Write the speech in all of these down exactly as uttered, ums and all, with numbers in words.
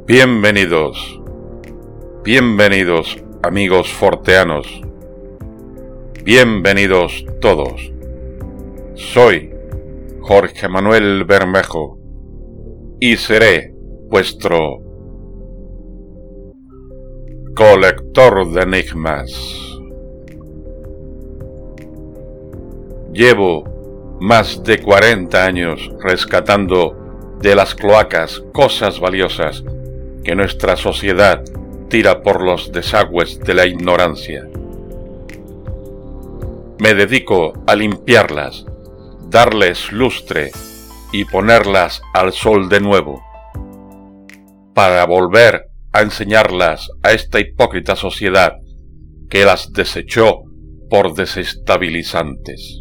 Bienvenidos, bienvenidos amigos forteanos, bienvenidos todos. Soy Jorge Manuel Bermejo y seré vuestro colector de enigmas. Llevo más de cuarenta años rescatando de las cloacas cosas valiosas que nuestra sociedad tira por los desagües de la ignorancia. Me dedico a limpiarlas, darles lustre y ponerlas al sol de nuevo, para volver a enseñarlas a esta hipócrita sociedad que las desechó por desestabilizantes.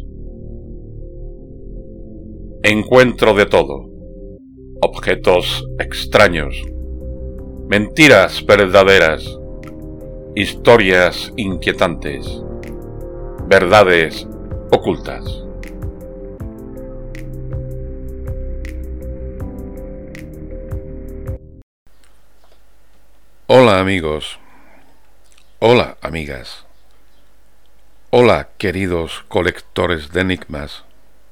Encuentro de todo: objetos extraños, mentiras verdaderas, historias inquietantes, verdades ocultas. Hola amigos, hola amigas, hola queridos colectores de enigmas.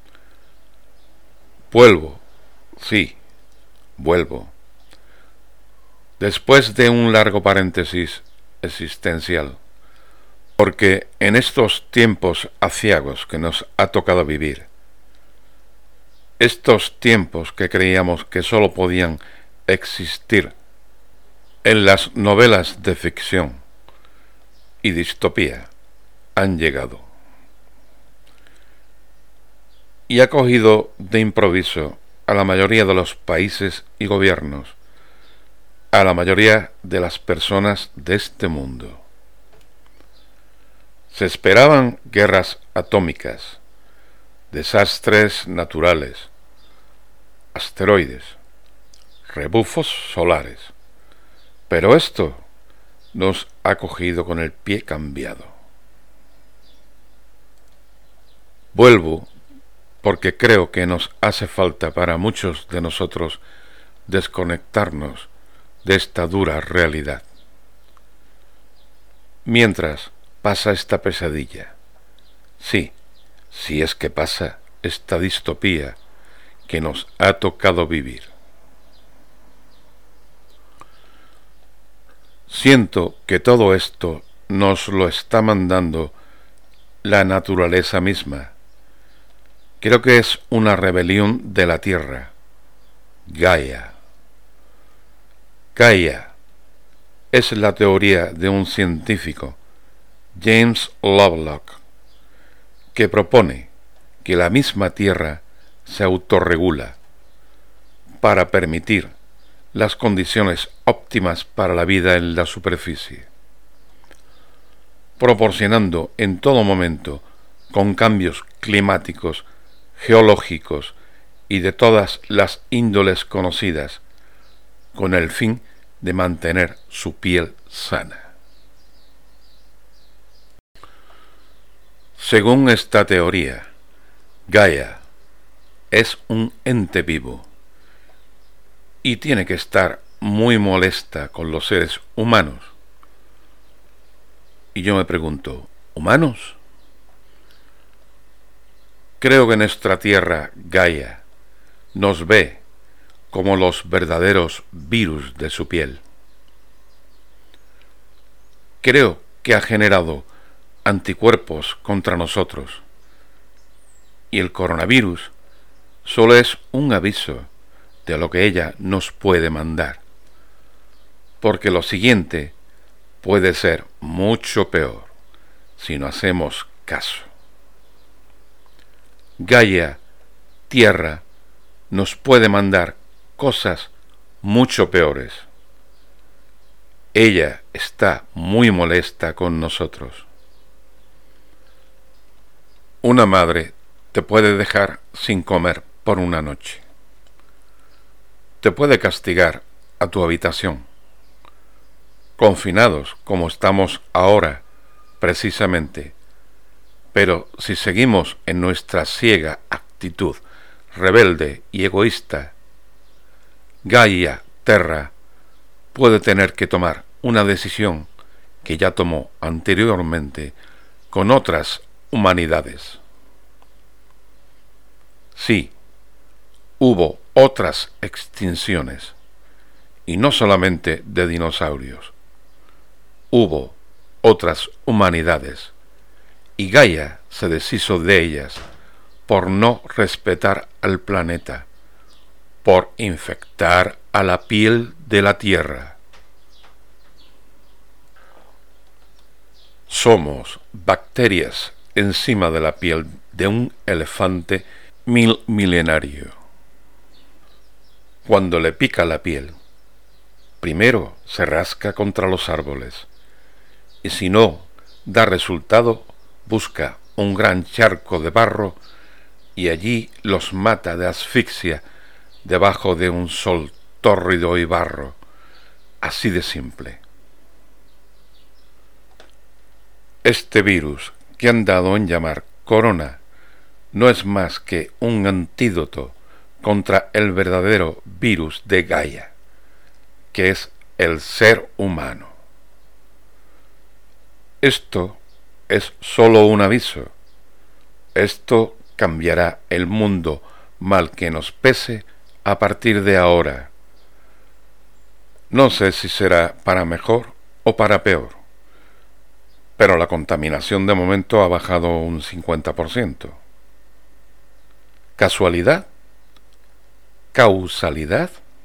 Vuelvo, sí, vuelvo. Después de un largo paréntesis existencial, porque en estos tiempos aciagos que nos ha tocado vivir, estos tiempos que creíamos que sólo podían existir en las novelas de ficción y distopía, han llegado. Y ha cogido de improviso a la mayoría de los países y gobiernos, a la mayoría de las personas de este mundo. Se esperaban guerras atómicas, desastres naturales, asteroides, rebufos solares, pero esto nos ha cogido con el pie cambiado. Vuelvo porque creo que nos hace falta para muchos de nosotros desconectarnos de esta dura realidad. Mientras pasa esta pesadilla, sí, si es que pasa esta distopía que nos ha tocado vivir. Siento que todo esto nos lo está mandando la naturaleza misma. Creo que es una rebelión de la Tierra, Gaia. Gaia es la teoría de un científico, James Lovelock, que propone que la misma Tierra se autorregula para permitir las condiciones óptimas para la vida en la superficie, proporcionando en todo momento, con cambios climáticos, geológicos y de todas las índoles conocidas, con el fin de mantener su piel sana. Según esta teoría, Gaia es un ente vivo y tiene que estar muy molesta con los seres humanos. Y yo me pregunto, ¿humanos? Creo que nuestra Tierra, Gaia, nos ve como los verdaderos virus de su piel. Creo que ha generado anticuerpos contra nosotros, y el coronavirus solo es un aviso de lo que ella nos puede mandar, porque lo siguiente puede ser mucho peor si no hacemos caso. Gaia, Tierra, nos puede mandar cosas mucho peores. Ella está muy molesta con nosotros. Una madre te puede dejar sin comer por una noche. Te puede castigar a tu habitación. Confinados como estamos ahora, precisamente. Pero si seguimos en nuestra ciega actitud rebelde y egoísta, Gaia Terra puede tener que tomar una decisión que ya tomó anteriormente con otras humanidades. Sí, hubo otras extinciones, y no solamente de dinosaurios. Hubo otras humanidades, y Gaia se deshizo de ellas por no respetar al planeta, por infectar a la piel de la Tierra. Somos bacterias encima de la piel de un elefante mil milenario. Cuando le pica la piel, primero se rasca contra los árboles, y si no da resultado, busca un gran charco de barro y allí los mata de asfixia debajo de un sol tórrido y barro, así de simple. Este virus que han dado en llamar corona no es más que un antídoto contra el verdadero virus de Gaia, que es el ser humano. Esto es solo un aviso. Esto cambiará el mundo mal que nos pese a partir de ahora. No sé si será para mejor o para peor, pero la contaminación de momento ha bajado un cincuenta por ciento. ¿Casualidad? ¿Causalidad?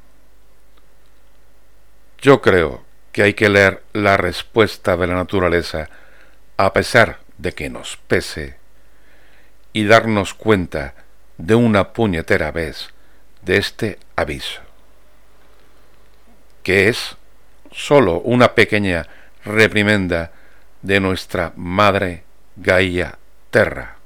Yo creo que hay que leer la respuesta de la naturaleza a pesar de que nos pese y darnos cuenta de una puñetera vez de este aviso, que es solo una pequeña reprimenda de nuestra madre Gaia Terra.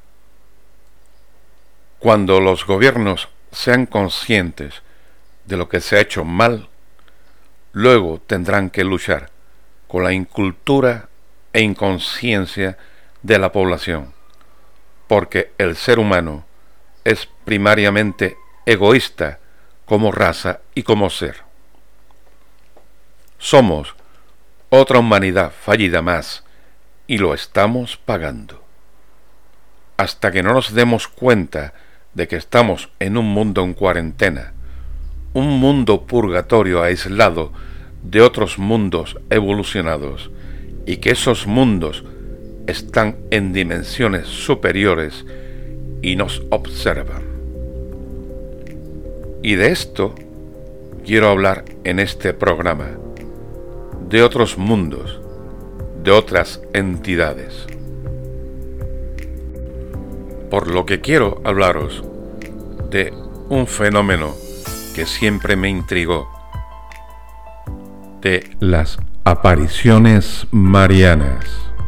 Cuando los gobiernos sean conscientes de lo que se ha hecho mal, luego tendrán que luchar con la incultura e inconsciencia de la población, porque el ser humano es primariamente egoísta como raza y como ser. Somos otra humanidad fallida más y lo estamos pagando. Hasta que no nos demos cuenta de que estamos en un mundo en cuarentena, un mundo purgatorio aislado de otros mundos evolucionados, y que esos mundos están en dimensiones superiores y nos observan. Y de esto quiero hablar en este programa, de otros mundos, de otras entidades. Por lo que quiero hablaros de un fenómeno que siempre me intrigó, de las apariciones marianas.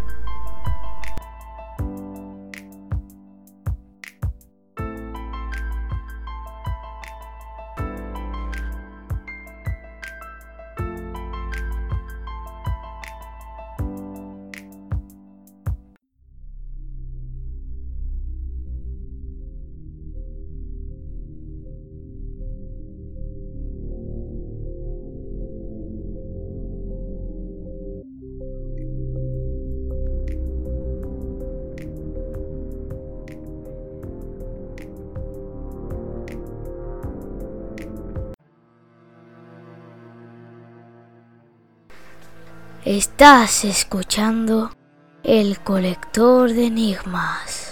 Estás escuchando El Colector de Enigmas.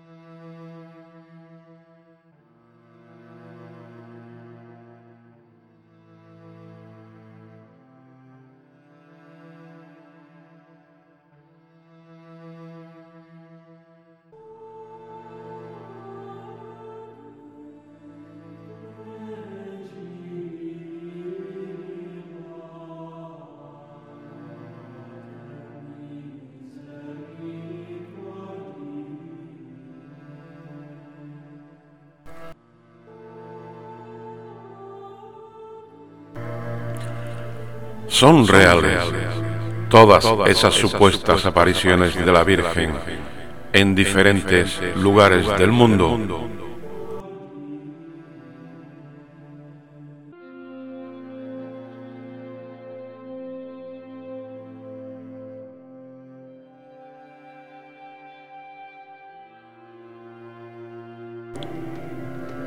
Son reales todas esas supuestas apariciones de la Virgen en diferentes lugares del mundo.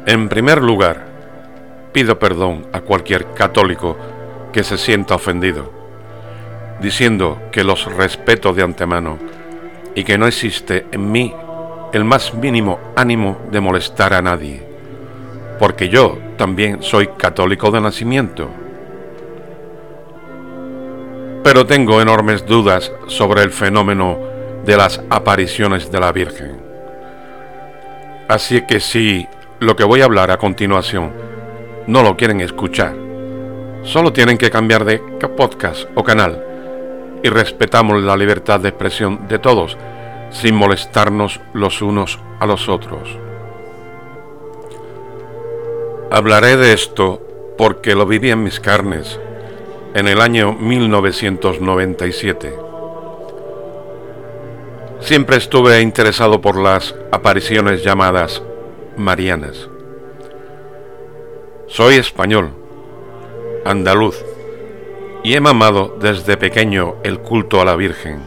En primer lugar, pido perdón a cualquier católico que se sienta ofendido, diciendo que los respeto de antemano y que no existe en mí el más mínimo ánimo de molestar a nadie, porque yo también soy católico de nacimiento. Pero tengo enormes dudas sobre el fenómeno de las apariciones de la Virgen. Así que si lo que voy a hablar a continuación no lo quieren escuchar, solo tienen que cambiar de podcast o canal y respetamos la libertad de expresión de todos sin molestarnos los unos a los otros. Hablaré de esto porque lo viví en mis carnes en el año mil novecientos noventa y siete. Siempre estuve interesado por las apariciones llamadas marianas. Soy español, andaluz, y he mamado desde pequeño el culto a la Virgen.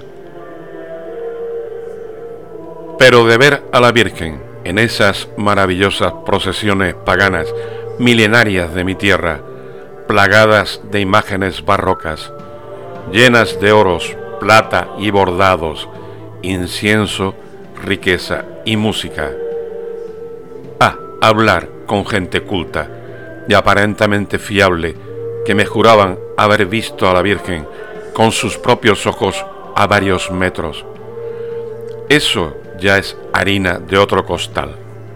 Pero de ver a la Virgen en esas maravillosas procesiones paganas milenarias de mi tierra, plagadas de imágenes barrocas, llenas de oros, plata y bordados, incienso, riqueza y música, a hablar con gente culta y aparentemente fiable que me juraban haber visto a la Virgen con sus propios ojos a varios metros. Eso ya es harina de otro costal.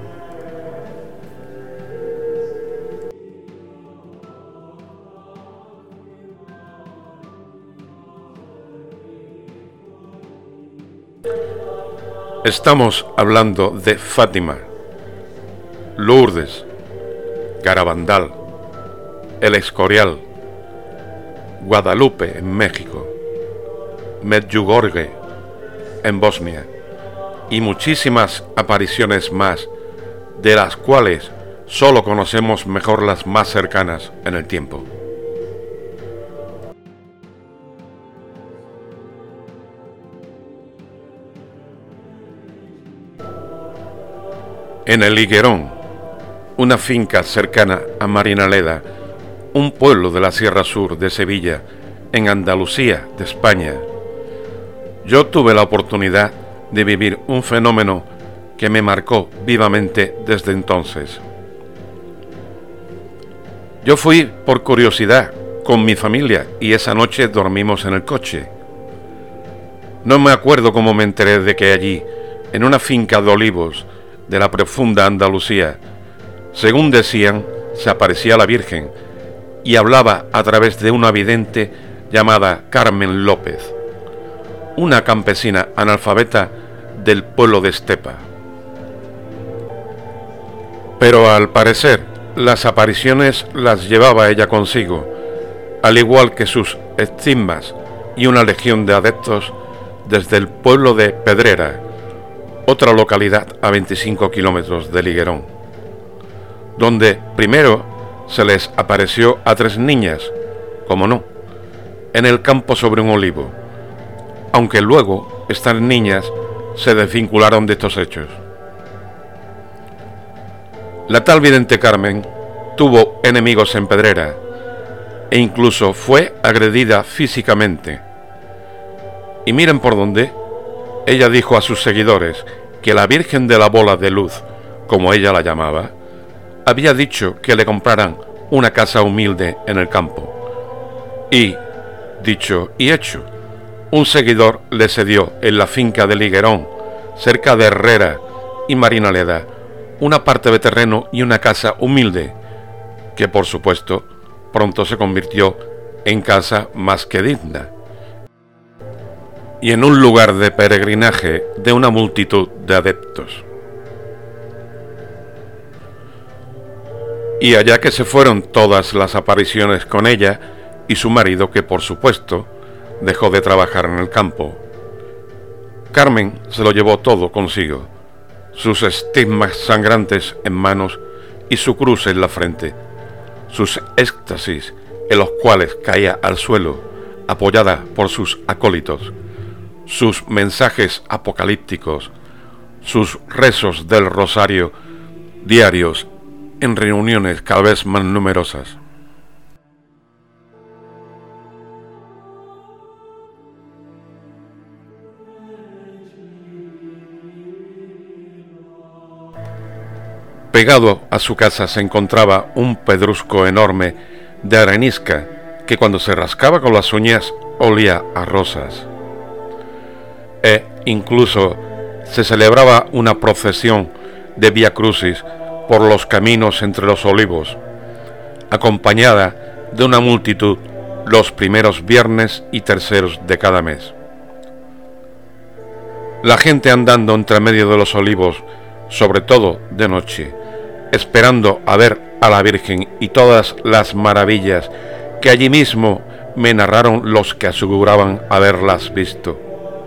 Estamos hablando de Fátima, Lourdes, Garabandal, El Escorial, Guadalupe en México, Medjugorje en Bosnia y muchísimas apariciones más, de las cuales solo conocemos mejor las más cercanas en el tiempo. En el Higuerón, una finca cercana a Marinaleda, un pueblo de la Sierra Sur de Sevilla, en Andalucía, de España, yo tuve la oportunidad de vivir un fenómeno que me marcó vivamente desde entonces. Yo fui por curiosidad con mi familia y esa noche dormimos en el coche. No me acuerdo cómo me enteré de que allí, en una finca de olivos de la profunda Andalucía, según decían, se aparecía la Virgen y hablaba a través de una vidente llamada Carmen López, una campesina analfabeta del pueblo de Estepa. Pero al parecer, las apariciones las llevaba ella consigo, al igual que sus estigmas y una legión de adeptos desde el pueblo de Pedrera, otra localidad a veinticinco kilómetros de Higuerón, donde primero se les apareció a tres niñas, como no, en el campo sobre un olivo, aunque luego estas niñas se desvincularon de estos hechos. La tal vidente Carmen tuvo enemigos en Pedrera e incluso fue agredida físicamente. Y miren por dónde. Ella dijo a sus seguidores que la Virgen de la Bola de Luz, como ella la llamaba, había dicho que le compraran una casa humilde en el campo. Y, dicho y hecho, un seguidor le cedió en la finca del Higuerón, cerca de Herrera y Marinaleda, una parte de terreno y una casa humilde, que por supuesto pronto se convirtió en casa más que digna, y en un lugar de peregrinaje de una multitud de adeptos. Y allá que se fueron todas las apariciones con ella y su marido, que por supuesto dejó de trabajar en el campo. Carmen se lo llevó todo consigo, sus estigmas sangrantes en manos y su cruz en la frente, sus éxtasis en los cuales caía al suelo, apoyada por sus acólitos, sus mensajes apocalípticos, sus rezos del rosario diarios en reuniones cada vez más numerosas. Pegado a su casa se encontraba un pedrusco enorme de arenisca que cuando se rascaba con las uñas olía a rosas. E incluso se celebraba una procesión de Vía Crucis por los caminos entre los olivos, acompañada de una multitud los primeros viernes y terceros de cada mes. La gente andando entre medio de los olivos, sobre todo de noche, esperando a ver a la Virgen y todas las maravillas que allí mismo me narraron los que aseguraban haberlas visto.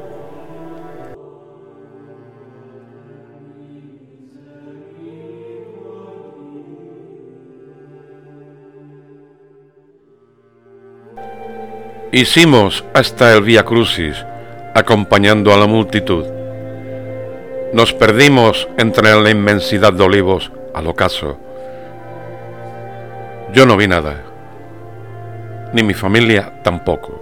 Hicimos hasta el Vía Crucis, acompañando a la multitud. Nos perdimos entre la inmensidad de olivos al ocaso. Yo no vi nada, ni mi familia tampoco.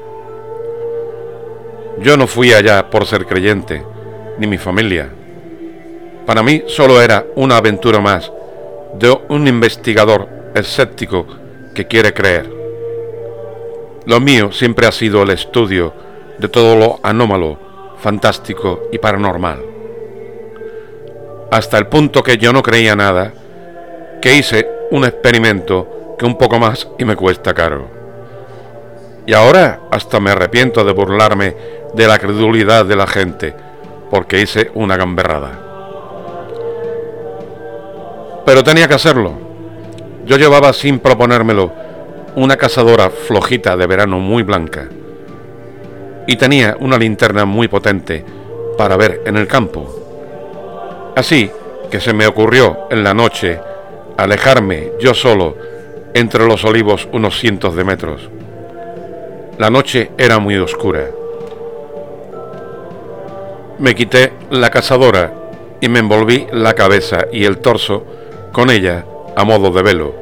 Yo no fui allá por ser creyente, ni mi familia. Para mí solo era una aventura más de un investigador escéptico que quiere creer. Lo mío siempre ha sido el estudio de todo lo anómalo, fantástico y paranormal. Hasta el punto que yo no creía nada, que hice un experimento que un poco más y me cuesta caro. Y ahora hasta me arrepiento de burlarme de la credulidad de la gente, porque hice una gamberrada. Pero tenía que hacerlo. Yo llevaba sin proponérmelo una cazadora flojita de verano muy blanca, y tenía una linterna muy potente para ver en el campo. Así que se me ocurrió en la noche alejarme yo solo entre los olivos unos cientos de metros. La noche era muy oscura. Me quité la cazadora y me envolví la cabeza y el torso con ella a modo de velo.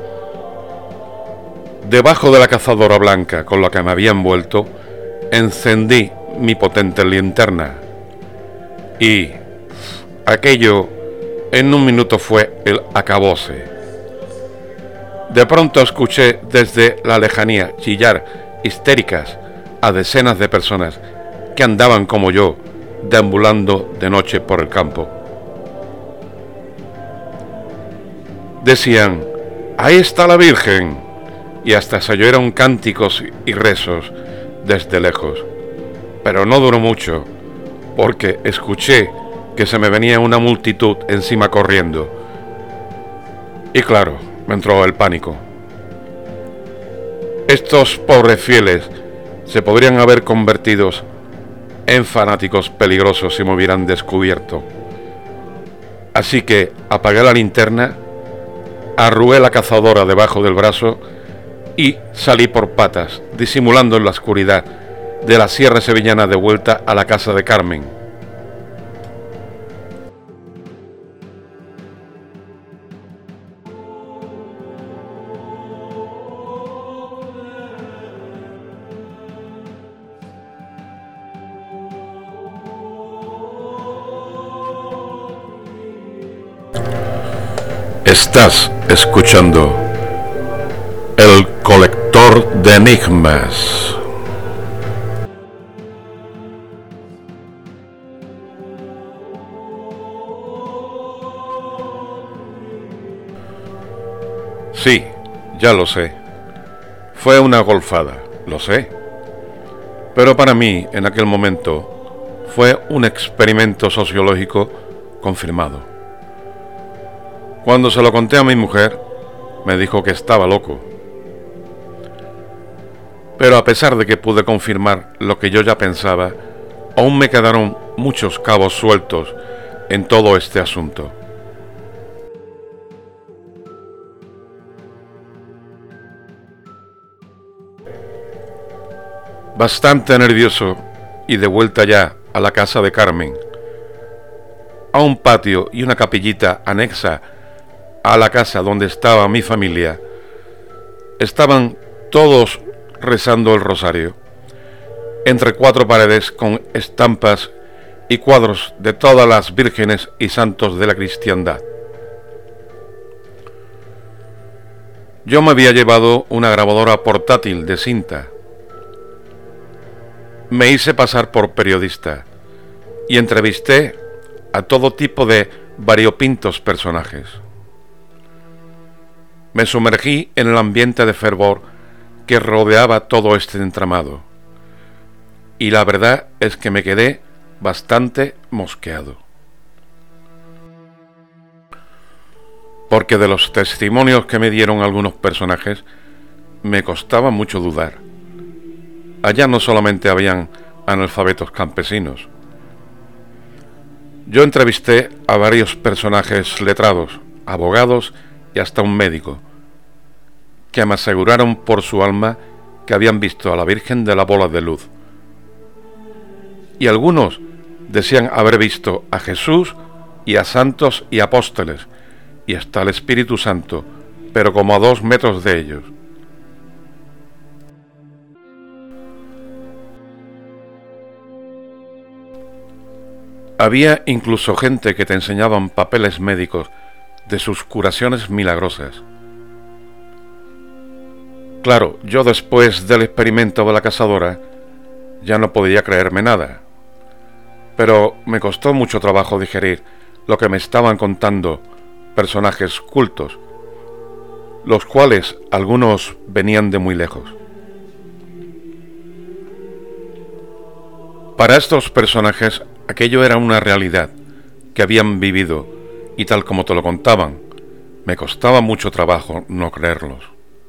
Debajo de la cazadora blanca con la que me había envuelto, encendí mi potente linterna y aquello en un minuto fue el acabose. De pronto escuché desde la lejanía chillar histéricas a decenas de personas que andaban como yo, deambulando de noche por el campo. Decían: «¡Ahí está la Virgen!», y hasta se oyeron cánticos y rezos desde lejos. Pero no duró mucho, porque escuché que se me venía una multitud encima corriendo. Y claro, me entró el pánico. Estos pobres fieles se podrían haber convertido en fanáticos peligrosos si me hubieran descubierto. Así que apagué la linterna, arrugué la cazadora debajo del brazo y salí por patas, disimulando en la oscuridad de la sierra sevillana de vuelta a la casa de Carmen. Estás escuchando El Colector de Enigmas. Sí, ya lo sé. Fue una golfada, lo sé. Pero para mí, en aquel momento, fue un experimento sociológico confirmado. Cuando se lo conté a mi mujer, me dijo que estaba loco. Pero a pesar de que pude confirmar lo que yo ya pensaba, aún me quedaron muchos cabos sueltos en todo este asunto. Bastante nervioso y de vuelta ya a la casa de Carmen, a un patio y una capillita anexa a la casa donde estaba mi familia, estaban todos rezando el rosario, entre cuatro paredes con estampas y cuadros de todas las vírgenes y santos de la cristiandad. Yo me había llevado una grabadora portátil de cinta. Me hice pasar por periodista y entrevisté a todo tipo de variopintos personajes. Me sumergí en el ambiente de fervor que rodeaba todo este entramado, y la verdad es que me quedé bastante mosqueado. Porque de los testimonios que me dieron algunos personajes, me costaba mucho dudar. Allá no solamente habían analfabetos campesinos. Yo entrevisté a varios personajes letrados, abogados y hasta un médico, que me aseguraron por su alma que habían visto a la Virgen de la Bola de Luz. Y algunos decían haber visto a Jesús y a santos y apóstoles, y hasta el Espíritu Santo, pero como a dos metros de ellos. Había incluso gente que te enseñaban papeles médicos de sus curaciones milagrosas. Claro, yo después del experimento de la cazadora ya no podía creerme nada, pero me costó mucho trabajo digerir lo que me estaban contando personajes cultos, los cuales algunos venían de muy lejos. Para estos personajes aquello era una realidad que habían vivido, y tal como te lo contaban, me costaba mucho trabajo no creerlos.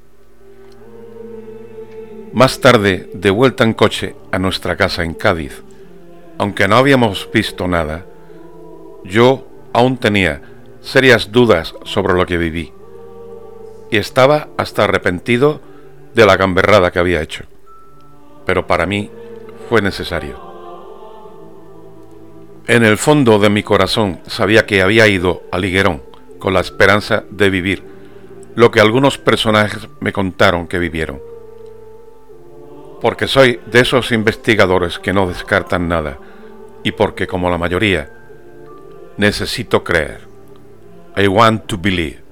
Más tarde, de vuelta en coche a nuestra casa en Cádiz, aunque no habíamos visto nada, yo aún tenía serias dudas sobre lo que viví, y estaba hasta arrepentido de la gamberrada que había hecho, pero para mí fue necesario. En el fondo de mi corazón sabía que había ido al higuerón con la esperanza de vivir lo que algunos personajes me contaron que vivieron, porque soy de esos investigadores que no descartan nada, y porque, como la mayoría, necesito creer. I want to believe.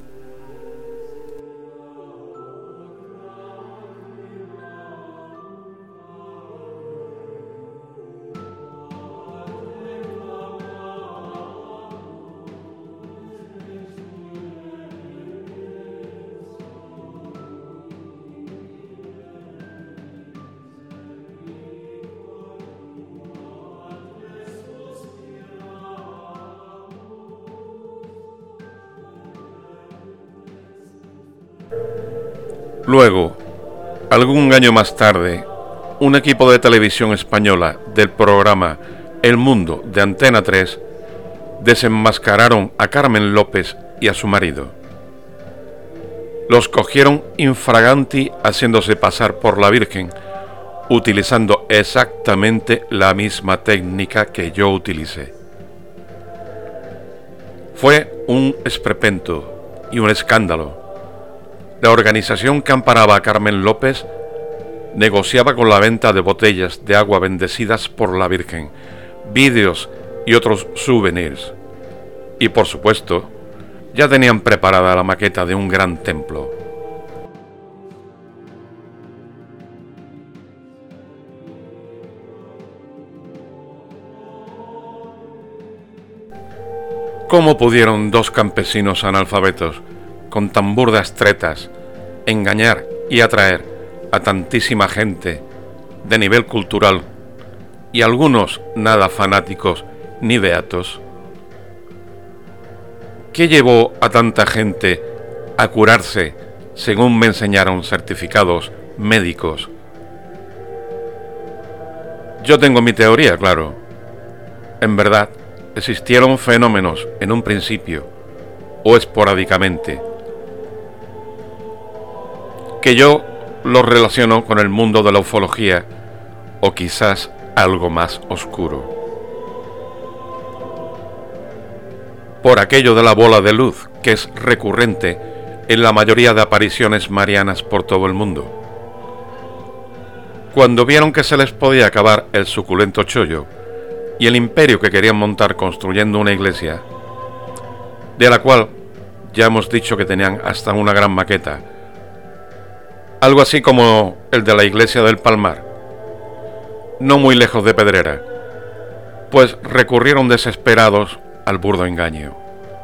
Luego, algún año más tarde, un equipo de televisión española del programa El Mundo de Antena tres desenmascararon a Carmen López y a su marido. Los cogieron infraganti haciéndose pasar por la Virgen, utilizando exactamente la misma técnica que yo utilicé. Fue un esperpento y un escándalo. La organización que amparaba a Carmen López negociaba con la venta de botellas de agua bendecidas por la Virgen, vídeos y otros souvenirs. Y por supuesto, ya tenían preparada la maqueta de un gran templo. ¿Cómo pudieron dos campesinos analfabetos, con tan burdas tretas, engañar y atraer a tantísima gente de nivel cultural y algunos nada fanáticos ni beatos? ¿Qué llevó a tanta gente a curarse según me enseñaron certificados médicos? Yo tengo mi teoría, claro. En verdad, existieron fenómenos en un principio o esporádicamente, que yo los relaciono con el mundo de la ufología o quizás algo más oscuro. Por aquello de la bola de luz que es recurrente en la mayoría de apariciones marianas por todo el mundo. Cuando vieron que se les podía acabar el suculento chollo y el imperio que querían montar construyendo una iglesia, de la cual ya hemos dicho que tenían hasta una gran maqueta, algo así como el de la iglesia del Palmar, no muy lejos de Pedrera, pues recurrieron desesperados al burdo engaño.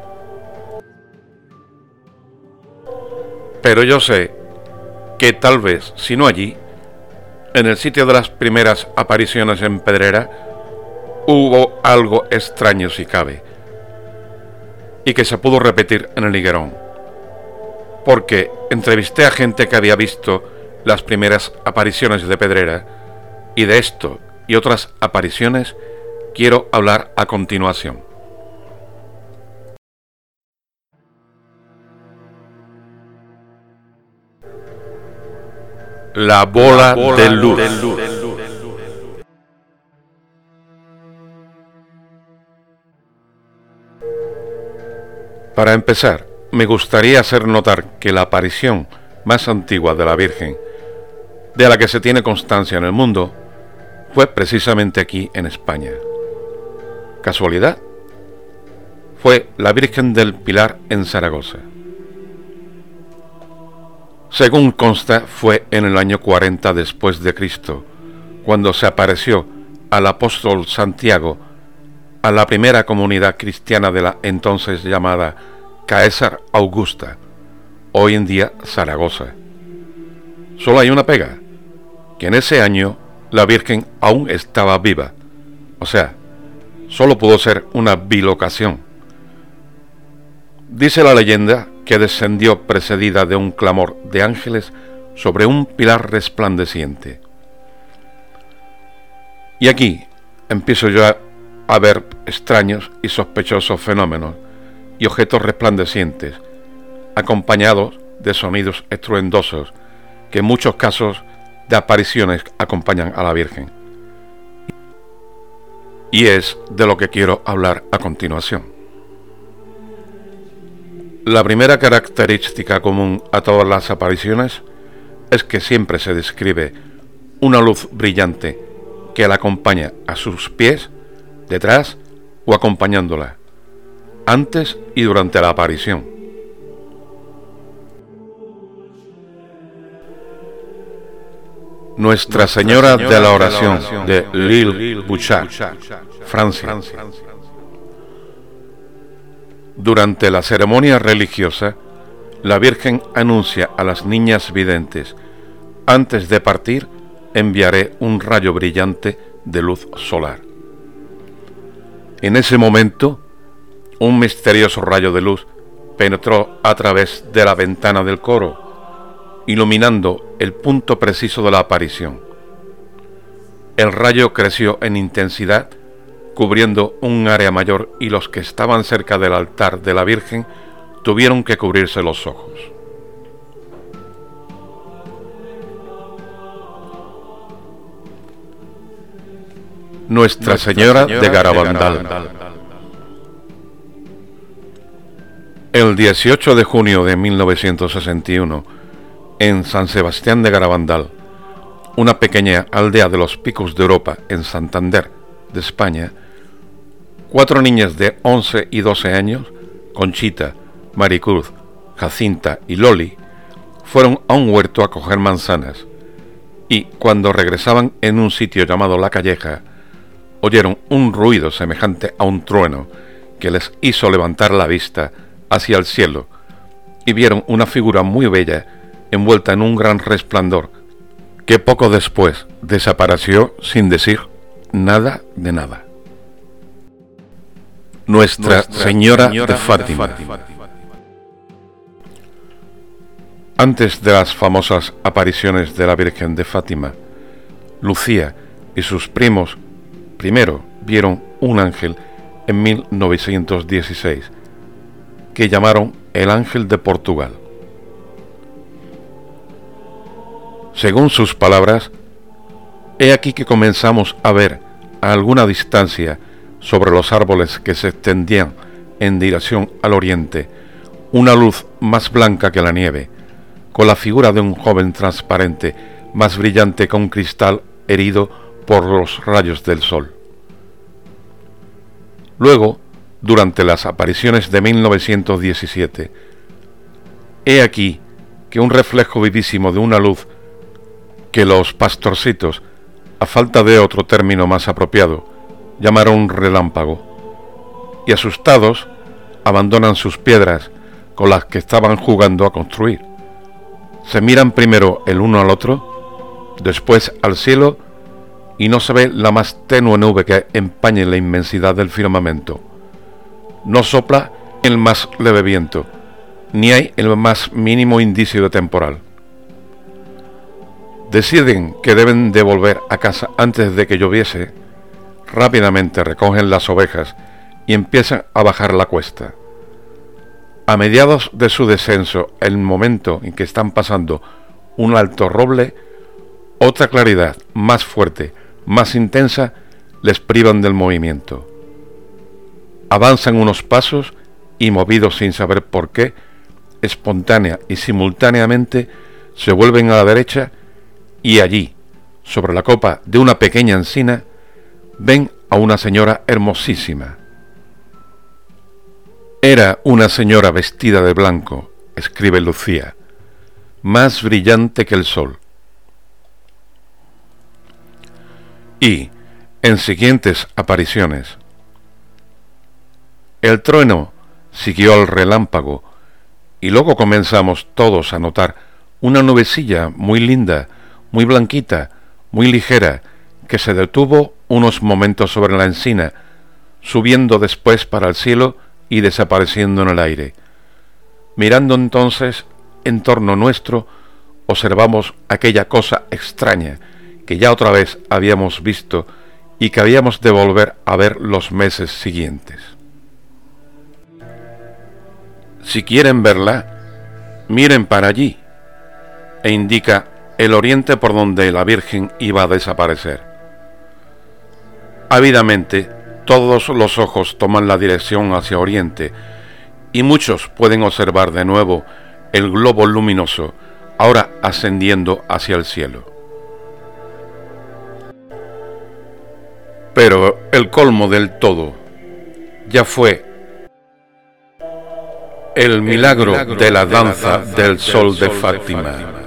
Pero yo sé que tal vez, si no allí, en el sitio de las primeras apariciones en Pedrera, hubo algo extraño si cabe, y que se pudo repetir en el higuerón, porque entrevisté a gente que había visto las primeras apariciones de Pedrera, y de esto y otras apariciones quiero hablar a continuación. La bola, la bola de, luz. de luz. Para empezar, me gustaría hacer notar que la aparición más antigua de la Virgen, de la que se tiene constancia en el mundo, fue precisamente aquí en España. ¿Casualidad? Fue la Virgen del Pilar en Zaragoza. Según consta, fue en el año cuarenta después de Cristo, cuando se apareció al apóstol Santiago a la primera comunidad cristiana de la entonces llamada Caesar Augusta, hoy en día Zaragoza. Solo hay una pega, que en ese año la Virgen aún estaba viva, o sea, solo pudo ser una bilocación. Dice la leyenda que descendió precedida de un clamor de ángeles sobre un pilar resplandeciente. Y aquí empiezo yo a, a ver extraños y sospechosos fenómenos y objetos resplandecientes, acompañados de sonidos estruendosos que en muchos casos de apariciones acompañan a la Virgen. Y es de lo que quiero hablar a continuación. La primera característica común a todas las apariciones es que siempre se describe una luz brillante que la acompaña a sus pies, detrás o acompañándola, antes y durante la aparición. Nuestra Señora de la Oración de Lille-Bouchard, Francia. Durante la ceremonia religiosa, la Virgen anuncia a las niñas videntes: antes de partir, enviaré un rayo brillante de luz solar. En ese momento, un misterioso rayo de luz penetró a través de la ventana del coro, iluminando el punto preciso de la aparición. El rayo creció en intensidad, cubriendo un área mayor, y los que estaban cerca del altar de la Virgen tuvieron que cubrirse los ojos. Nuestra Señora de Garabandal. El dieciocho de junio de mil novecientos sesenta y uno, en San Sebastián de Garabandal, una pequeña aldea de los Picos de Europa en Santander, de España, cuatro niñas de once y doce años, Conchita, Maricruz, Jacinta y Loli, fueron a un huerto a coger manzanas, y cuando regresaban en un sitio llamado La Calleja, oyeron un ruido semejante a un trueno que les hizo levantar la vista hacia el cielo, y vieron una figura muy bella envuelta en un gran resplandor, que poco después desapareció sin decir nada de nada. Nuestra, Nuestra Señora, Señora de Fátima. de Fátima. Antes de las famosas apariciones de la Virgen de Fátima, Lucía y sus primos primero vieron un ángel en mil novecientos dieciséis, que llamaron el Ángel de Portugal. Según sus palabras, he aquí que comenzamos a ver a alguna distancia, sobre los árboles que se extendían en dirección al oriente, una luz más blanca que la nieve, con la figura de un joven transparente, más brillante que un cristal herido por los rayos del sol. Luego, durante las apariciones de mil novecientos diecisiete, he aquí que un reflejo vivísimo de una luz que los pastorcitos, a falta de otro término más apropiado, llamaron relámpago, y asustados abandonan sus piedras con las que estaban jugando a construir. Se miran primero el uno al otro, después al cielo, y no se ve la más tenue nube que empañe la inmensidad del firmamento. No sopla el más leve viento, ni hay el más mínimo indicio de temporal. Deciden que deben de volver a casa antes de que lloviese. Rápidamente recogen las ovejas y empiezan a bajar la cuesta. A mediados de su descenso, el momento en que están pasando un alto roble, otra claridad más fuerte, más intensa, les privan del movimiento. Avanzan unos pasos y, movidos sin saber por qué, espontánea y simultáneamente se vuelven a la derecha y allí, sobre la copa de una pequeña encina, ven a una señora hermosísima. Era una señora vestida de blanco, escribe Lucía, más brillante que el sol. Y, en siguientes apariciones, el trueno siguió al relámpago y luego comenzamos todos a notar una nubecilla muy linda, muy blanquita, muy ligera, que se detuvo unos momentos sobre la encina, subiendo después para el cielo y desapareciendo en el aire. Mirando entonces en torno nuestro, observamos aquella cosa extraña que ya otra vez habíamos visto y que habíamos de volver a ver los meses siguientes. Si quieren verla, miren para allí, e indica el oriente por donde la Virgen iba a desaparecer. Ávidamente, todos los ojos toman la dirección hacia oriente, y muchos pueden observar de nuevo el globo luminoso, ahora ascendiendo hacia el cielo. Pero el colmo del todo ya fue el milagro, el milagro de la danza, de la danza del, del sol de, sol Fátima. de Fátima.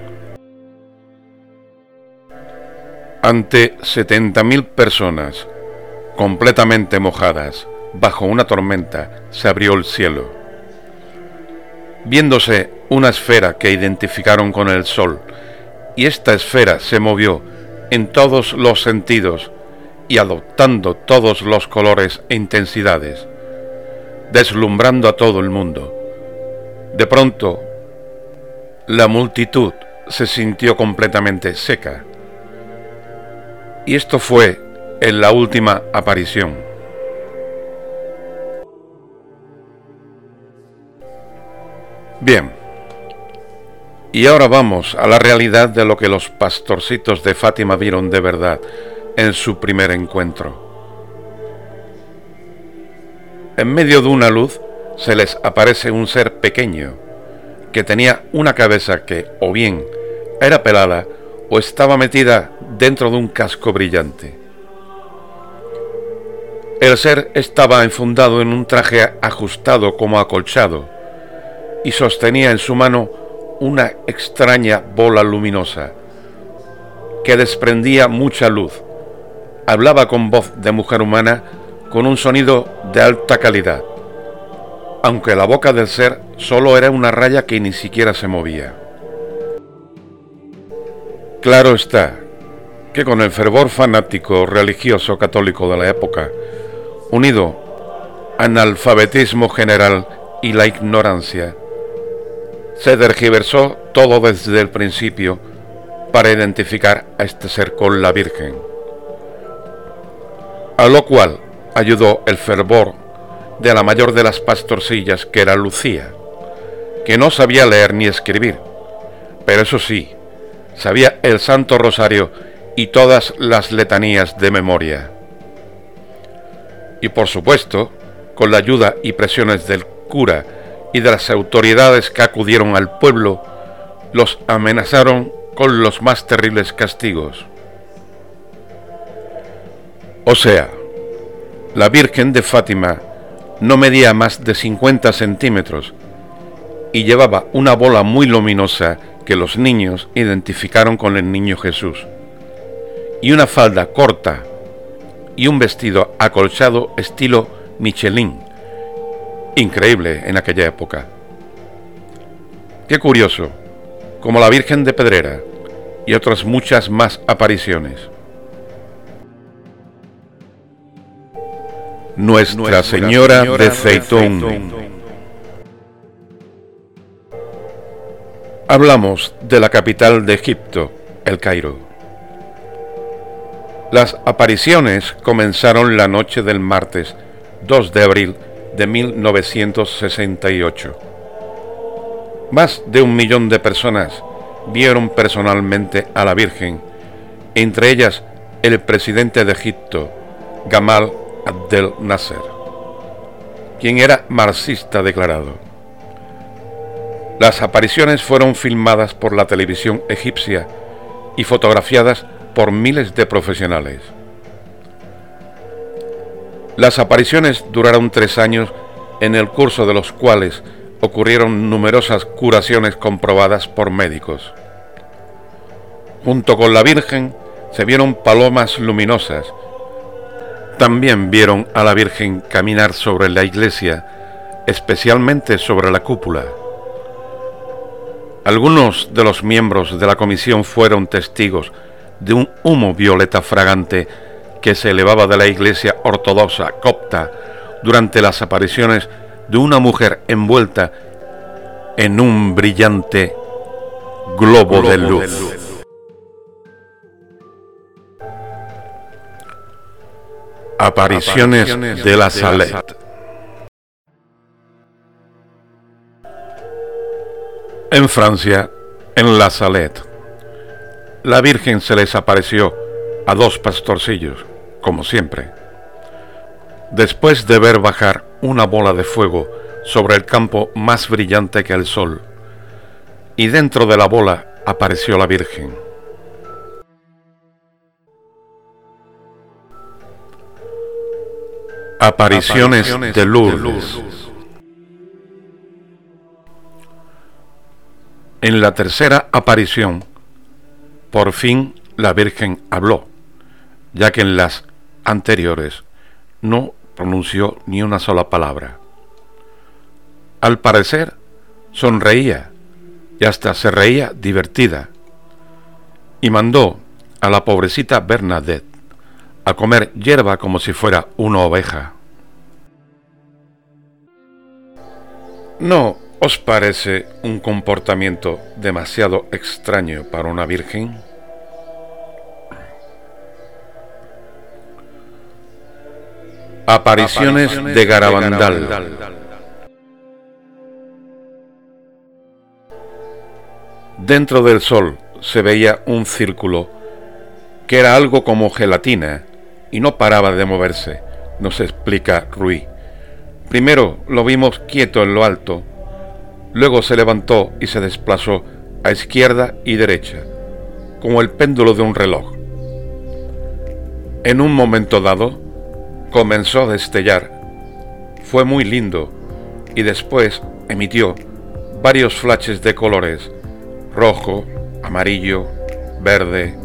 Ante setenta mil personas completamente mojadas bajo una tormenta, se abrió el cielo. Viéndose una esfera que identificaron con el sol, y esta esfera se movió en todos los sentidos y adoptando todos los colores e intensidades, deslumbrando a todo el mundo. De pronto, la multitud se sintió completamente seca. Y esto fue en la última aparición. Bien, y ahora vamos a la realidad de lo que los pastorcitos de Fátima vieron de verdad en su primer encuentro. En medio de una luz se les aparece un ser pequeño que tenía una cabeza que o bien era pelada o estaba metida dentro de un casco brillante. El ser estaba enfundado en un traje ajustado como acolchado y sostenía en su mano una extraña bola luminosa que desprendía mucha luz. Hablaba con voz de mujer humana, con un sonido de alta calidad, aunque la boca del ser solo era una raya que ni siquiera se movía. Claro está que con el fervor fanático religioso católico de la época, unido al analfabetismo general y la ignorancia, se tergiversó todo desde el principio para identificar a este ser con la Virgen, a lo cual ayudó el fervor de la mayor de las pastorcillas, que era Lucía, que no sabía leer ni escribir, pero eso sí, sabía el Santo Rosario y todas las letanías de memoria. Y por supuesto, con la ayuda y presiones del cura y de las autoridades que acudieron al pueblo, los amenazaron con los más terribles castigos. O sea, la Virgen de Fátima no medía más de cincuenta centímetros y llevaba una bola muy luminosa que los niños identificaron con el niño Jesús, y una falda corta y un vestido acolchado estilo Michelin, increíble en aquella época. Qué curioso, como la Virgen de Pedrera y otras muchas más apariciones. Nuestra Señora de Zeitoun. Hablamos de la capital de Egipto, El Cairo. Las apariciones comenzaron la noche del martes dos de abril de mil novecientos sesenta y ocho. Más de un millón de personas vieron personalmente a la Virgen, entre ellas el presidente de Egipto, Gamal Abdel Nasser, quien era marxista declarado. Las apariciones fueron filmadas por la televisión egipcia y fotografiadas por miles de profesionales. Las apariciones duraron tres años, en el curso de los cuales ocurrieron numerosas curaciones comprobadas por médicos. Junto con la Virgen se vieron palomas luminosas. También vieron a la Virgen caminar sobre la iglesia, especialmente sobre la cúpula. Algunos de los miembros de la comisión fueron testigos de un humo violeta fragante que se elevaba de la iglesia ortodoxa copta durante las apariciones de una mujer envuelta en un brillante globo, globo de luz. De luz. Apariciones, Apariciones de la Salette. En Francia, en la Salette, la Virgen se les apareció a dos pastorcillos, como siempre, después de ver bajar una bola de fuego sobre el campo más brillante que el sol, y dentro de la bola apareció la Virgen. Apariciones, Apariciones de Lourdes. de Lourdes. En la tercera aparición, por fin la Virgen habló, ya que en las anteriores no pronunció ni una sola palabra. Al parecer, sonreía y hasta se reía divertida, y mandó a la pobrecita Bernadette a comer hierba como si fuera una oveja. ¿No os parece un comportamiento demasiado extraño para una virgen? Apariciones, Apariciones de Garabandal. de Garabandal. Dentro del sol se veía un círculo que era algo como gelatina y no paraba de moverse, nos explica Ruy. Primero lo vimos quieto en lo alto, luego se levantó y se desplazó a izquierda y derecha, como el péndulo de un reloj. En un momento dado, comenzó a destellar. Fue muy lindo y después emitió varios flashes de colores: rojo, amarillo, verde.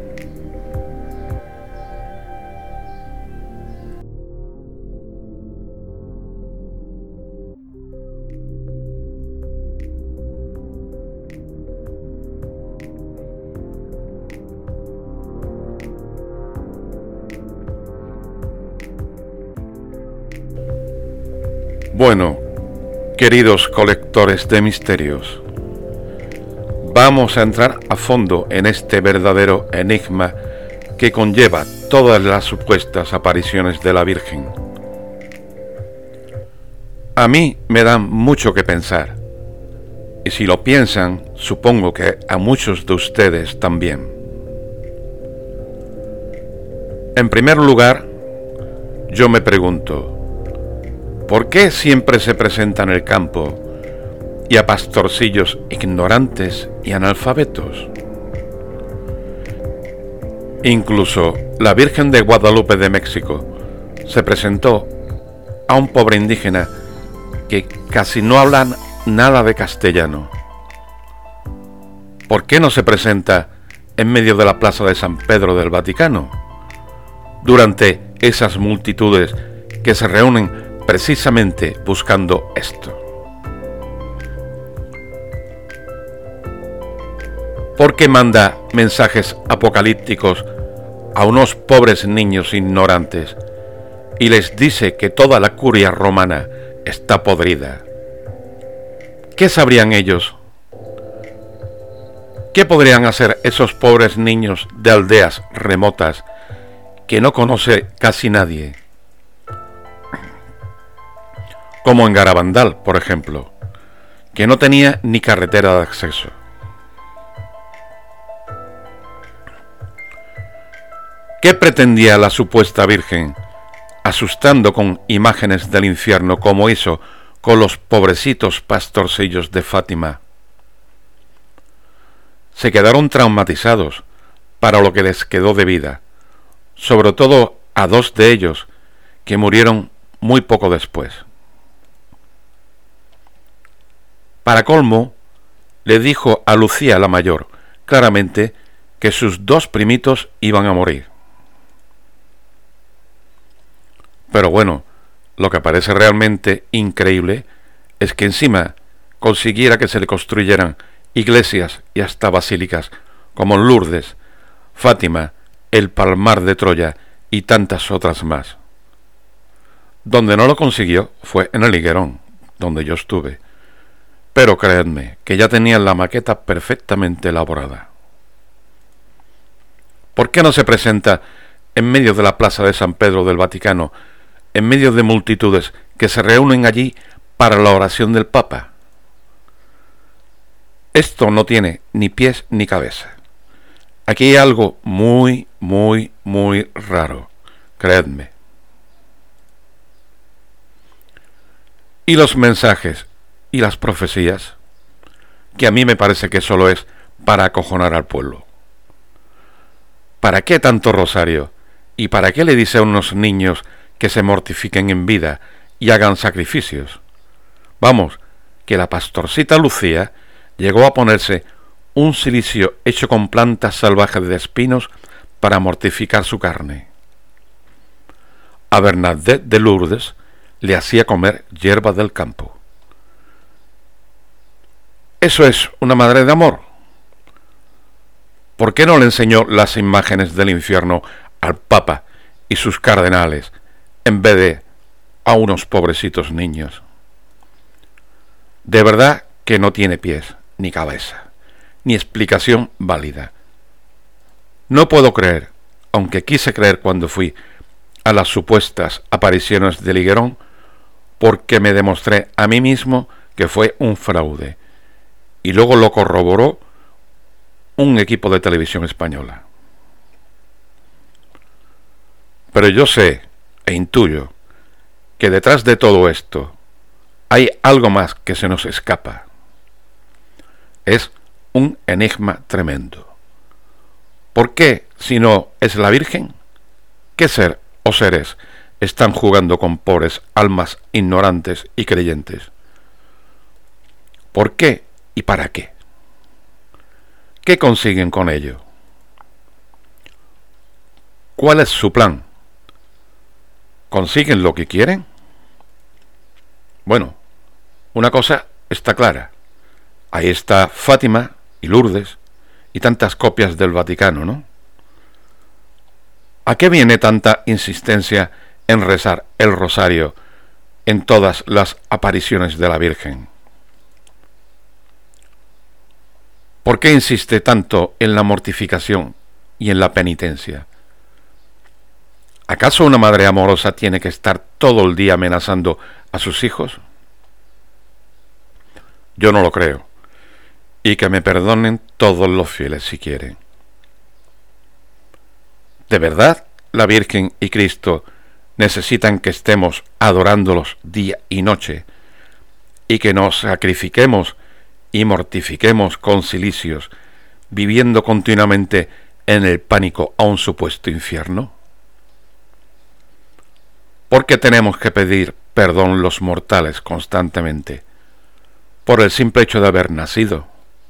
Bueno, queridos colectores de misterios, vamos a entrar a fondo en este verdadero enigma que conlleva todas las supuestas apariciones de la Virgen. A mí me dan mucho que pensar, y si lo piensan, supongo que a muchos de ustedes también. En primer lugar, yo me pregunto, ¿por qué siempre se presenta en el campo y a pastorcillos ignorantes y analfabetos. Incluso la Virgen de Guadalupe de México se presentó a un pobre indígena que casi no habla nada de castellano. ¿Por qué no se presenta en medio de la plaza de San Pedro del Vaticano, durante esas multitudes que se reúnen precisamente buscando esto? ¿Por qué manda mensajes apocalípticos a unos pobres niños ignorantes y les dice que toda la curia romana está podrida? ¿Qué sabrían ellos? ¿Qué podrían hacer esos pobres niños de aldeas remotas que no conoce casi nadie? Como en Garabandal, por ejemplo, que no tenía ni carretera de acceso. ¿Qué pretendía la supuesta Virgen, asustando con imágenes del infierno como hizo con los pobrecitos pastorcillos de Fátima? Se quedaron traumatizados para lo que les quedó de vida, sobre todo a dos de ellos que murieron muy poco después. Para colmo, le dijo a Lucía la mayor claramente que sus dos primitos iban a morir. Pero bueno, lo que parece realmente increíble es que encima consiguiera que se le construyeran iglesias y hasta basílicas como Lourdes, Fátima, el Palmar de Troya y tantas otras más. Donde no lo consiguió fue en el Higuerón, donde yo estuve. Pero creedme que ya tenían la maqueta perfectamente elaborada. ¿Por qué no se presenta en medio de la plaza de San Pedro del Vaticano, en medio de multitudes que se reúnen allí para la oración del Papa? Esto no tiene ni pies ni cabeza. Aquí hay algo muy, muy, muy raro, creedme. Y los mensajes y las profecías, que a mí me parece que solo es para acojonar al pueblo. ¿Para qué tanto rosario? ¿Y para qué le dice a unos niños que se mortifiquen en vida y hagan sacrificios? Vamos, que la pastorcita Lucía llegó a ponerse un cilicio hecho con plantas salvajes de espinos para mortificar su carne. A Bernadette de Lourdes le hacía comer hierba del campo. ¿Eso es una madre de amor? ¿Por qué no le enseñó las imágenes del infierno al Papa y sus cardenales en vez de a unos pobrecitos niños? De verdad que no tiene pies ni cabeza, ni explicación válida. No puedo creer, aunque quise creer cuando fui a las supuestas apariciones del Higuerón, porque me demostré a mí mismo que fue un fraude, y luego lo corroboró un equipo de televisión española. Pero yo sé e intuyo que detrás de todo esto hay algo más que se nos escapa. Es un enigma tremendo. ¿Por qué, si no es la Virgen? ¿Qué ser o seres están jugando con pobres almas ignorantes y creyentes? ¿Por qué y para qué? ¿Qué consiguen con ello? ¿Cuál es su plan? ¿Consiguen lo que quieren? Bueno, una cosa está clara. Ahí está Fátima y Lourdes y tantas copias del Vaticano, ¿no? ¿A qué viene tanta insistencia en rezar el rosario en todas las apariciones de la Virgen? ¿Por qué insiste tanto en la mortificación y en la penitencia? ¿Acaso una madre amorosa tiene que estar todo el día amenazando a sus hijos? Yo no lo creo, y que me perdonen todos los fieles si quieren. ¿De verdad la Virgen y Cristo necesitan que estemos adorándolos día y noche y que nos sacrifiquemos y mortifiquemos con cilicios, viviendo continuamente en el pánico a un supuesto infierno? ¿Por qué tenemos que pedir perdón los mortales constantemente? Por el simple hecho de haber nacido.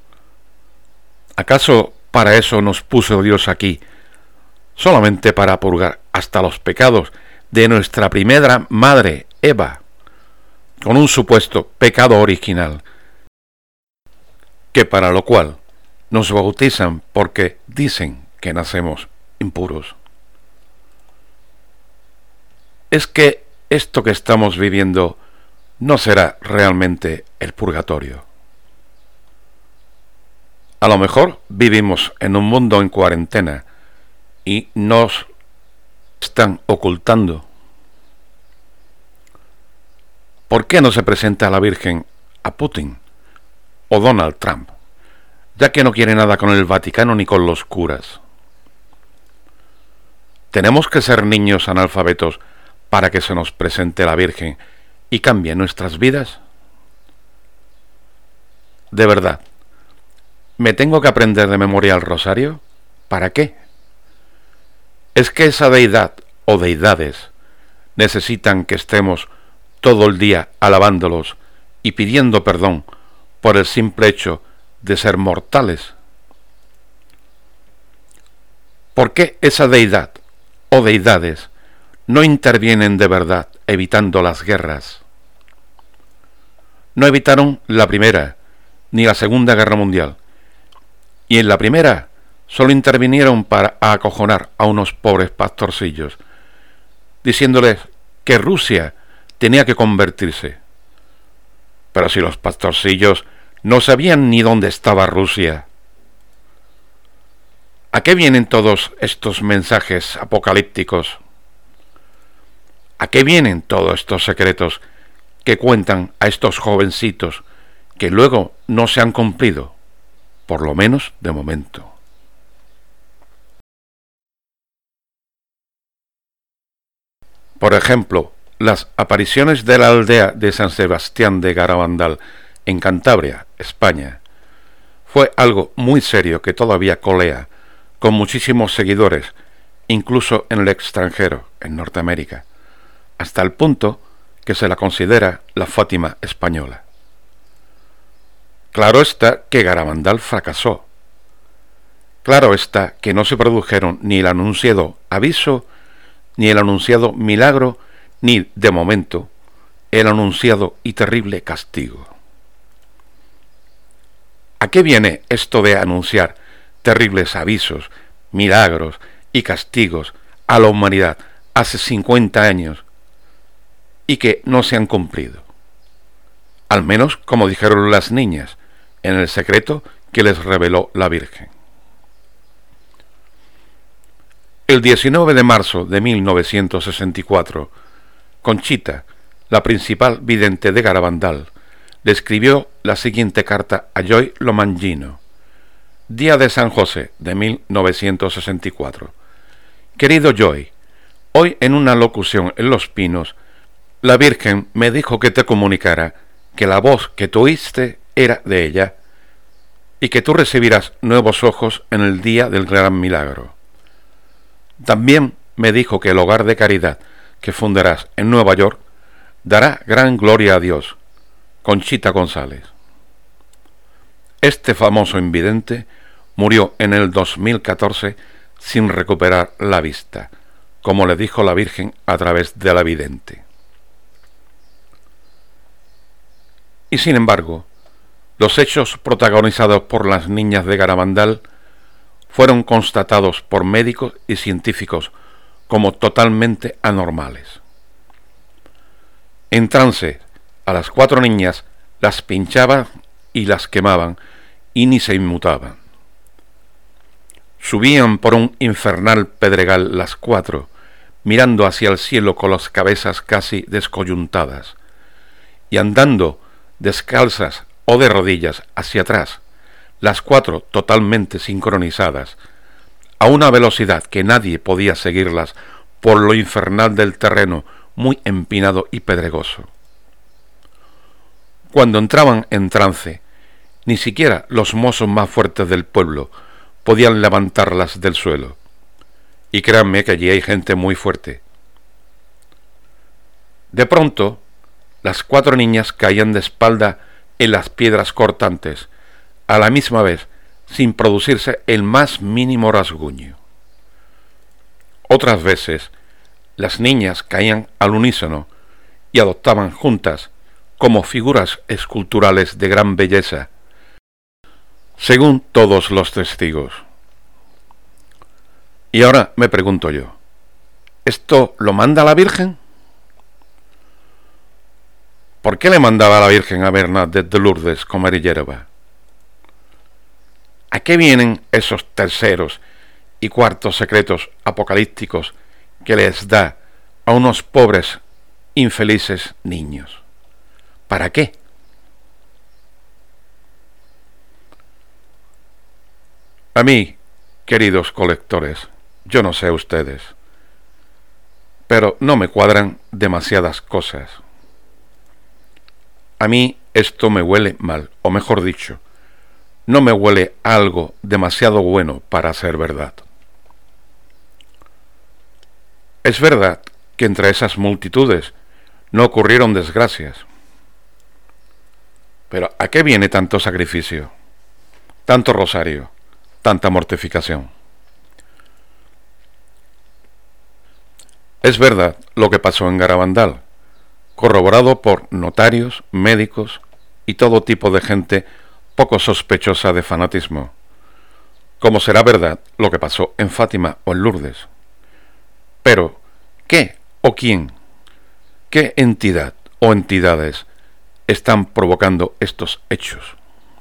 ¿Acaso para eso nos puso Dios aquí, solamente para purgar hasta los pecados de nuestra primera madre, Eva, con un supuesto pecado original, que para lo cual nos bautizan porque dicen que nacemos impuros? Es que esto que estamos viviendo no será realmente el purgatorio. A lo mejor vivimos en un mundo en cuarentena y nos están ocultando. ¿Por qué no se presenta a la Virgen a Putin o Donald Trump, ya que no quiere nada con el Vaticano ni con los curas? ¿Tenemos que ser niños analfabetos para que se nos presente la Virgen y cambie nuestras vidas? De verdad, ¿me tengo que aprender de memoria el rosario? ¿Para qué? ¿Es que esa deidad o deidades necesitan que estemos todo el día alabándolos y pidiendo perdón por el simple hecho de ser mortales? ¿Por qué esa deidad o deidades no intervienen de verdad evitando las guerras? No evitaron la Primera ni la Segunda Guerra Mundial, y en la primera solo intervinieron para acojonar a unos pobres pastorcillos, diciéndoles que Rusia tenía que convertirse. Pero si los pastorcillos no sabían ni dónde estaba Rusia. ¿A qué vienen todos estos mensajes apocalípticos? ¿A qué vienen todos estos secretos que cuentan a estos jovencitos que luego no se han cumplido, por lo menos de momento? Por ejemplo, las apariciones de la aldea de San Sebastián de Garabandal en Cantabria, España, fue algo muy serio que todavía colea, con muchísimos seguidores, incluso en el extranjero, en Norteamérica, hasta el punto que se la considera la Fátima española. Claro está que Garabandal fracasó. Claro está que no se produjeron ni el anunciado aviso, ni el anunciado milagro, ni, de momento, el anunciado y terrible castigo. ¿A qué viene esto de anunciar terribles avisos, milagros y castigos a la humanidad hace cincuenta años y que no se han cumplido? Al menos como dijeron las niñas, en el secreto que les reveló la Virgen. El diecinueve de marzo de mil novecientos sesenta y cuatro, Conchita, la principal vidente de Garabandal, le escribió la siguiente carta a Joy Lomangino, día de San José de mil novecientos sesenta y cuatro. Querido Joy, hoy en una locución en Los Pinos, la Virgen me dijo que te comunicara que la voz que tú oíste era de ella y que tú recibirás nuevos ojos en el día del gran milagro. También me dijo que el hogar de caridad que fundarás en Nueva York dará gran gloria a Dios. Conchita González. Este famoso invidente murió en el dos mil catorce sin recuperar la vista, como le dijo la Virgen a través de la vidente. Y sin embargo, los hechos protagonizados por las niñas de Garabandal fueron constatados por médicos y científicos como totalmente anormales. En trance, a las cuatro niñas las pinchaban y las quemaban y ni se inmutaban. Subían por un infernal pedregal las cuatro, mirando hacia el cielo con las cabezas casi descoyuntadas, y andando descalzas o de rodillas hacia atrás, las cuatro totalmente sincronizadas, a una velocidad que nadie podía seguirlas por lo infernal del terreno muy empinado y pedregoso. cuando entraban en trance, ni siquiera los mozos más fuertes del pueblo podían levantarlas del suelo. Y créanme que allí hay gente muy fuerte. De pronto, las cuatro niñas caían de espalda en las piedras cortantes, a la misma vez, sin producirse el más mínimo rasguño. Otras veces, las niñas caían al unísono y adoptaban juntas como figuras esculturales de gran belleza, según todos los testigos. Y ahora me pregunto yo, ¿esto lo manda la Virgen? ¿Por qué le mandaba a la Virgen a Bernadette de Lourdes comer hierba? ¿A qué vienen esos terceros y cuartos secretos apocalípticos que les da a unos pobres, infelices niños? ¿Para qué? A mí, queridos colectores, yo no sé ustedes, pero no me cuadran demasiadas cosas. A mí esto me huele mal, o mejor dicho, no me huele a algo demasiado bueno para ser verdad. Es verdad que entre esas multitudes no ocurrieron desgracias. Pero ¿a qué viene tanto sacrificio, tanto rosario, tanta mortificación? Es verdad lo que pasó en Garabandal, corroborado por notarios, médicos y todo tipo de gente poco sospechosa de fanatismo, como será verdad lo que pasó en Fátima o en Lourdes. Pero, ¿qué o quién, qué entidad o entidades están provocando estos hechos?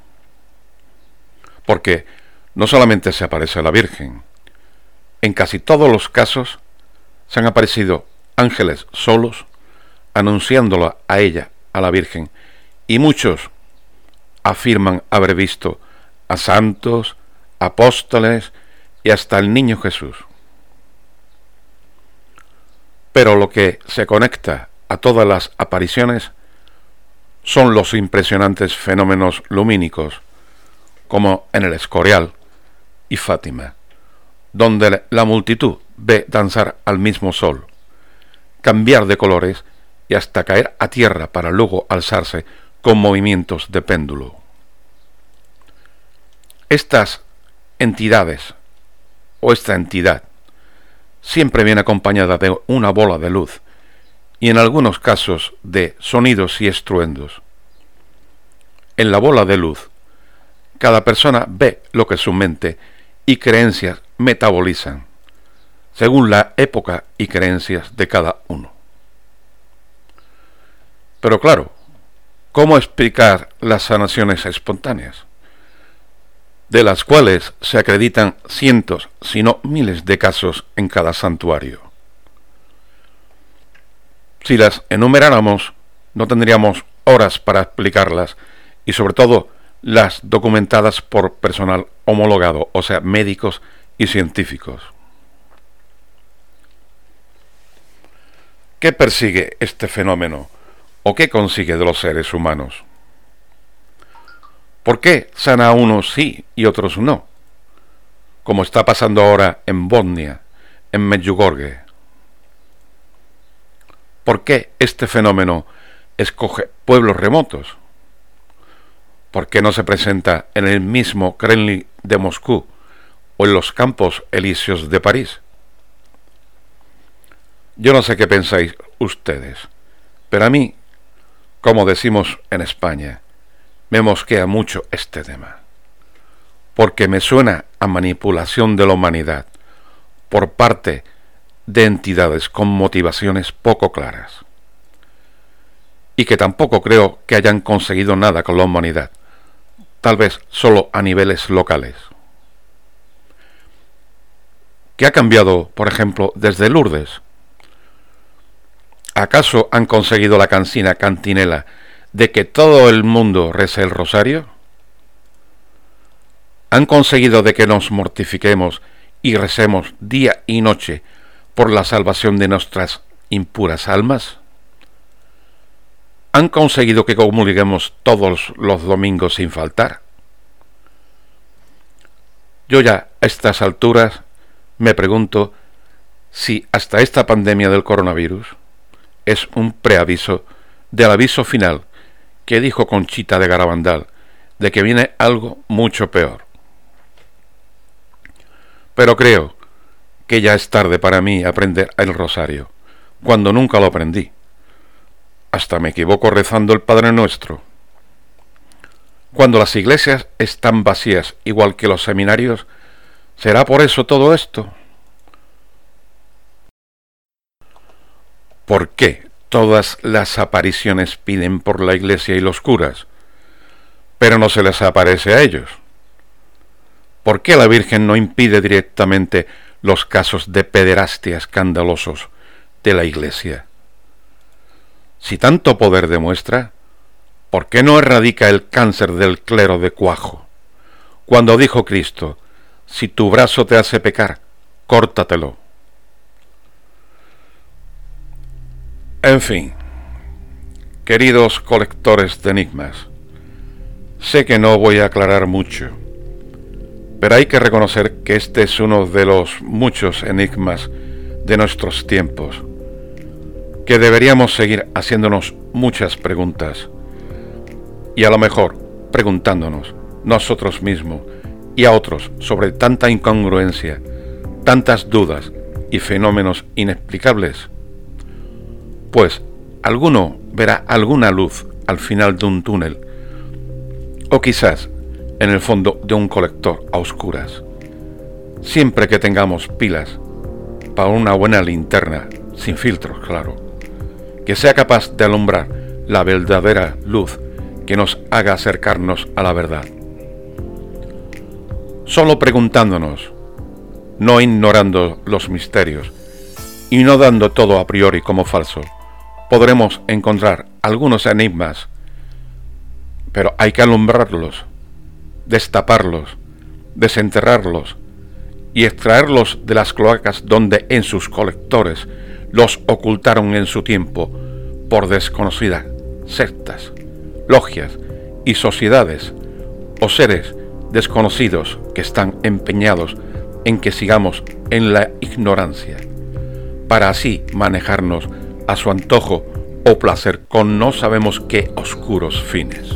Porque no solamente se aparece la Virgen, en casi todos los casos se han aparecido ángeles solos, anunciándola a ella, a la Virgen, y muchos afirman haber visto a santos, apóstoles y hasta el niño Jesús. Pero lo que se conecta a todas las apariciones son los impresionantes fenómenos lumínicos, como en el Escorial y Fátima, donde la multitud ve danzar al mismo sol, cambiar de colores y hasta caer a tierra para luego alzarse con movimientos de péndulo. Estas entidades, o esta entidad, siempre viene acompañada de una bola de luz y en algunos casos de sonidos y estruendos. En la bola de luz, cada persona ve lo que su mente y creencias metabolizan, según la época y creencias de cada uno. Pero claro, ¿cómo explicar las sanaciones espontáneas, de las cuales se acreditan cientos, si no miles de casos en cada santuario? Si las enumeráramos, no tendríamos horas para explicarlas, y sobre todo las documentadas por personal homologado, o sea, médicos y científicos. ¿Qué persigue este fenómeno o qué consigue de los seres humanos? ¿Por qué sana a unos sí y otros no? Como está pasando ahora en Bosnia, en Medjugorje. ¿Por qué este fenómeno escoge pueblos remotos? ¿Por qué no se presenta en el mismo Kremlin de Moscú o en los Campos Elíseos de París? Yo no sé qué pensáis ustedes, pero a mí, como decimos en España, me mosquea mucho este tema, porque me suena a manipulación de la humanidad por parte de entidades con motivaciones poco claras, y que tampoco creo que hayan conseguido nada con la humanidad, tal vez solo a niveles locales. ¿Qué ha cambiado, por ejemplo, desde Lourdes? ¿Acaso han conseguido la cansina cantinela de que todo el mundo rece el rosario? ¿Han conseguido de que nos mortifiquemos y recemos día y noche por la salvación de nuestras impuras almas? han conseguido que comulguemos todos los domingos sin faltar. Yo ya a estas alturas me pregunto si hasta esta pandemia del coronavirus es un preaviso del aviso final que dijo Conchita de Garabandal de que viene algo mucho peor. Pero creo que ya es tarde para mí aprender el rosario, cuando nunca lo aprendí. Hasta me equivoco rezando el Padre Nuestro. Cuando las iglesias están vacías, igual que los seminarios, ¿será por eso todo esto? ¿Por qué todas las apariciones piden por la iglesia y los curas, pero no se les aparece a ellos? ¿Por qué la Virgen no impide directamente los casos de pederastia escandalosos de la iglesia? Si tanto poder demuestra, ¿por qué no erradica el cáncer del clero de cuajo? Cuando dijo Cristo, si tu brazo te hace pecar, córtatelo. En fin, queridos colectores de enigmas, sé que no voy a aclarar mucho, pero hay que reconocer que este es uno de los muchos enigmas de nuestros tiempos, que deberíamos seguir haciéndonos muchas preguntas, y a lo mejor preguntándonos nosotros mismos y a otros sobre tanta incongruencia, tantas dudas y fenómenos inexplicables, pues alguno verá alguna luz al final de un túnel, o quizás en el fondo de un colector a oscuras, siempre que tengamos pilas para una buena linterna, sin filtros, claro, que sea capaz de alumbrar la verdadera luz que nos haga acercarnos a la verdad. Solo preguntándonos, no ignorando los misterios y no dando todo a priori como falso, podremos encontrar algunos enigmas, pero hay que alumbrarlos, destaparlos, desenterrarlos y extraerlos de las cloacas donde en sus colectores los ocultaron en su tiempo por desconocidas sectas, logias y sociedades o seres desconocidos que están empeñados en que sigamos en la ignorancia, para así manejarnos a su antojo o placer con no sabemos qué oscuros fines.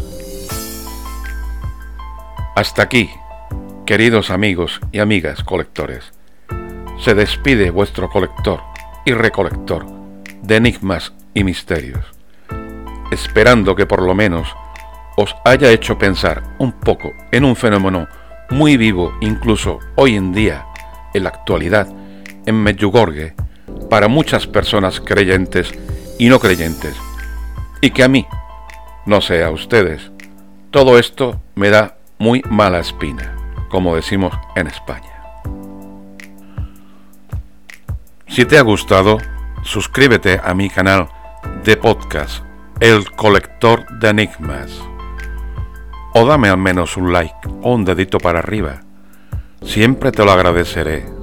Hasta aquí, queridos amigos y amigas colectores, se despide vuestro colector y recolector de enigmas y misterios, esperando que por lo menos os haya hecho pensar un poco en un fenómeno muy vivo incluso hoy en día, en la actualidad, en Medjugorje, para muchas personas creyentes y no creyentes, y que a mí, no sé a ustedes, todo esto me da muy mala espina, como decimos en España. Si te ha gustado, suscríbete a mi canal de podcast, El Colector de Enigmas, o dame al menos un like o un dedito para arriba, siempre te lo agradeceré.